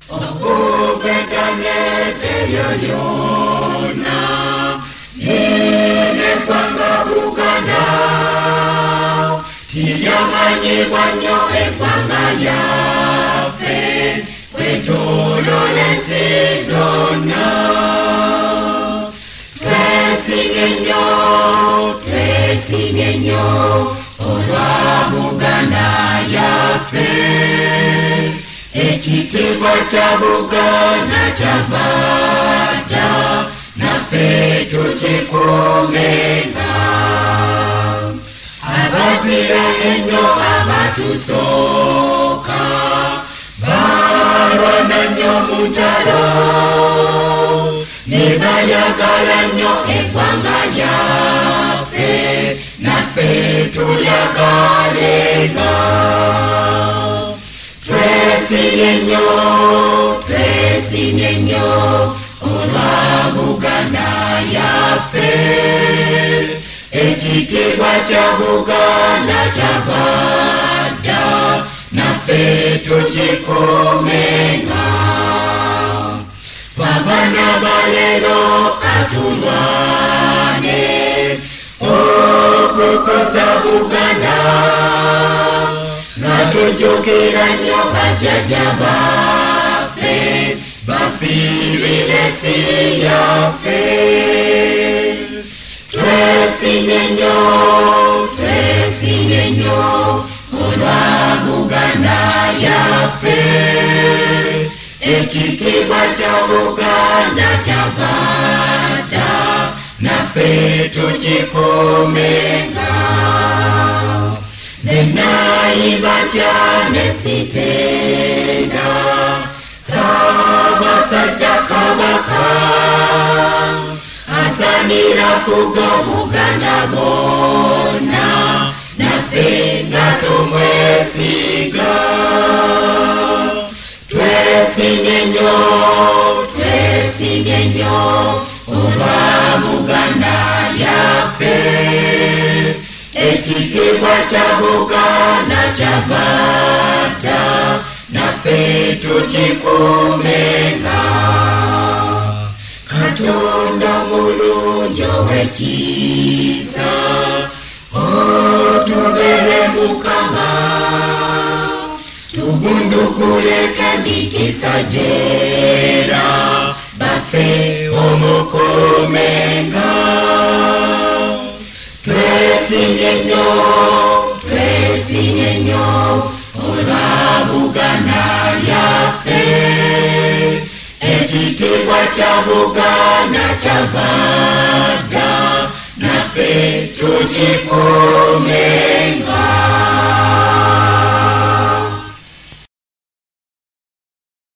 Okufetanete lyona nine kwanga Buganda tilyamanyibwa nnyo eggwanga lyaffe kwetulolesi zonna twesinye nnyo olwa Buganda yaffe ekitiibwa kya Buganda kyava dda naffe tukikuumenga abazira ennyo abatusooka balwana nnyo mu ntalo ne bayagala nnyo eggwanga lyaffe naffe tulyagalenga twesinye nnyo olwa Buganda yaffe ekitiibwa kya Buganda kyava dda naffe tukikuumenga fabana balero katulwane okukosa Buganda nga tujjukira nnyo bajjajja baffe bafiirira ensi yaffe twesinye nnyo olwa Buganda yaffe ekitiibwa kya Buganda kyava dda naffe tukikuumenga zenayimba cyane sitenda Ssaabasajja Kabaka asanira fugo Buganda bonna naffe nga tumwesiga twesinye nnyo olwa Buganda yaffe ekitiibwa kya Buganda kyava dda naffe tukikuumenga Katonda mulungi ow'ekisa otubere Mukama tubundukuleko emikisa gyera baffe omukuumenga twesinye nnyo olwa Buganda yaffe ekitiibwa kya Buganda kyava dda naffe tukikuumenga